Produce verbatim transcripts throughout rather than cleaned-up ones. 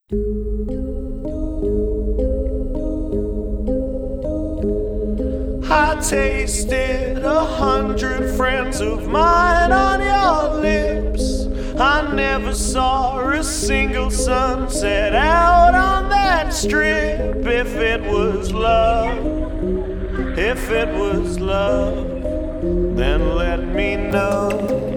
I tasted a hundred friends of mine on your lips. I never saw a single sunset out on that strip. If it was love, if it was love, then let me know.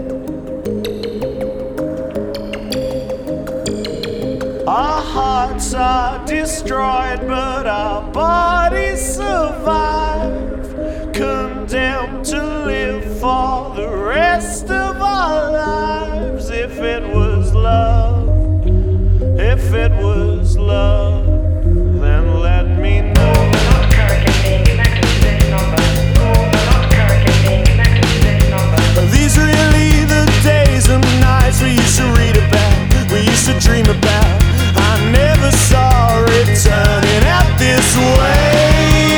Our hearts are destroyed, but our bodies survive. Condemned to live for the rest of our lives. If it was love, if it was love, then let me know. Not currently being connected to this number. Call not currently being connected to this number. These are really the days and nights we used to read about, we used to dream about. I never saw it turning out this way.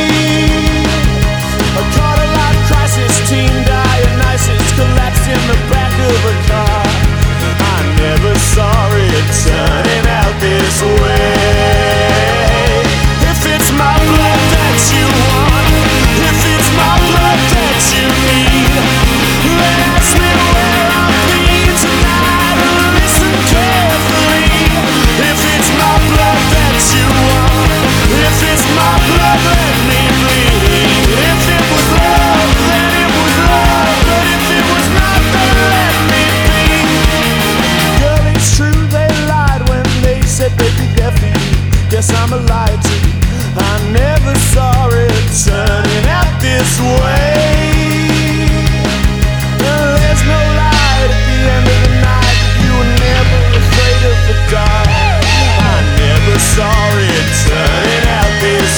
A Cadillac crisis, teen Dionysus collapsed in the back of a car. I never saw it turning out this way. If it's my blood that you want, if it's my blood that you need, then ask me where I'll be tonight and listen carefully. If it's my blood that you want, if it's my blood, let me bleed. If it was love, then it was love, but if it was not, then let me be. Girl, it's true they lied when they said they'd be there for you. Guess I'm a liar too. I never saw it turning out this way. There's no light at the end of the night, but you were never afraid of the dark. I never saw it turning out this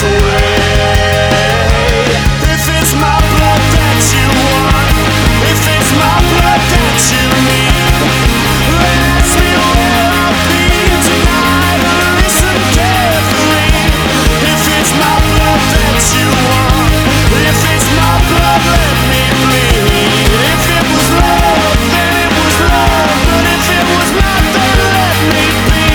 way. If it's my blood that you want, if it's my blood that you need, then ask me where I'll be tonight and listen carefully. If it's my blood that you want, if it's my blood, let me bleed. If it was love, then it was love, but if it was not, then let me be.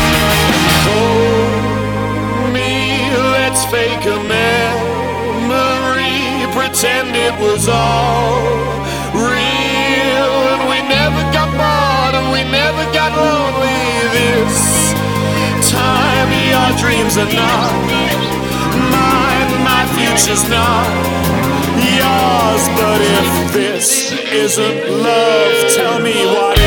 Hold me, let's fake a memory, pretend it was all real, and we never got bored and we never got lonely. This time your dreams are not mine, my future's not yours. But if this isn't love, tell me what